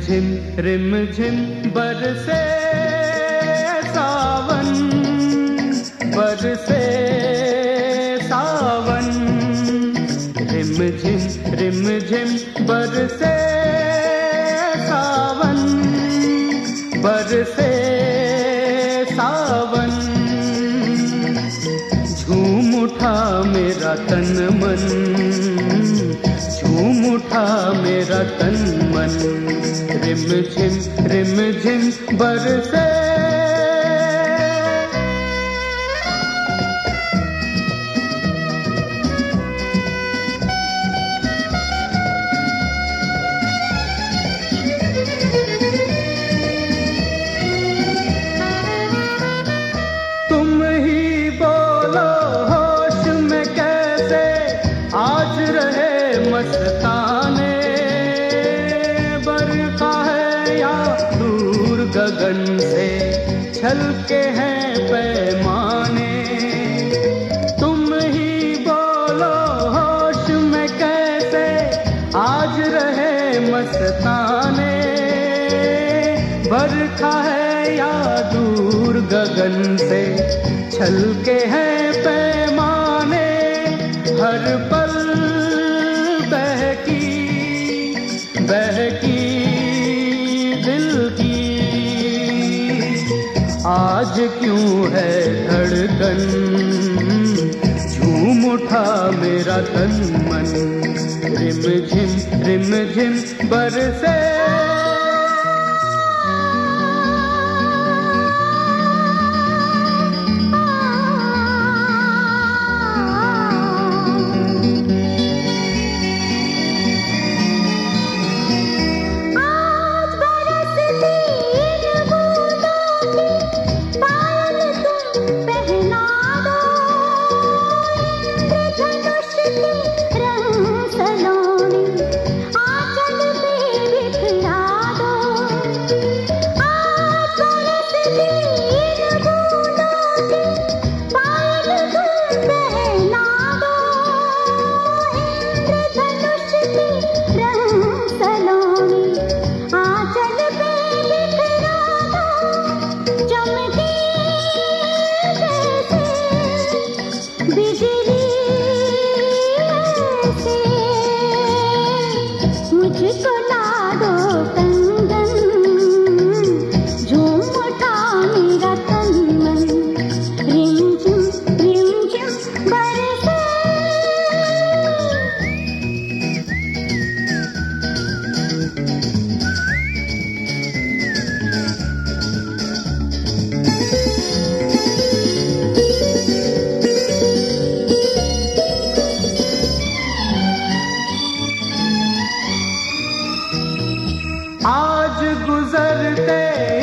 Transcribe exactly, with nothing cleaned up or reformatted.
झिम रिम झिम बरसे सावन, बरसे सावन, रिम झिम रिम झिम बरसे सावन, बरसे सावन। झूम उठा मेरा तन मन, झूम उठा मेरा तन मन, रिम झिम रिम झिम बरसे। तुम ही बोलो होश में कैसे आज रहे मस्ताने, बरखा है या दूर गगन से छलके हैं पैमाने। तुम ही बोलो होश में कैसे आज रहे मस्ताने, बरखा है या दूर गगन से छलके हैं पैमाने। हर पल बहकी बहकी दिल की, आज क्यों है धड़कन, झूम उठा मेरा तन मन, रिम झिम रिम झिम बरसे। मुझको ला दो कंगन, झूम उठा मेरा तन मन, रिम झिम रिम झिम बरसे। आज गुजरते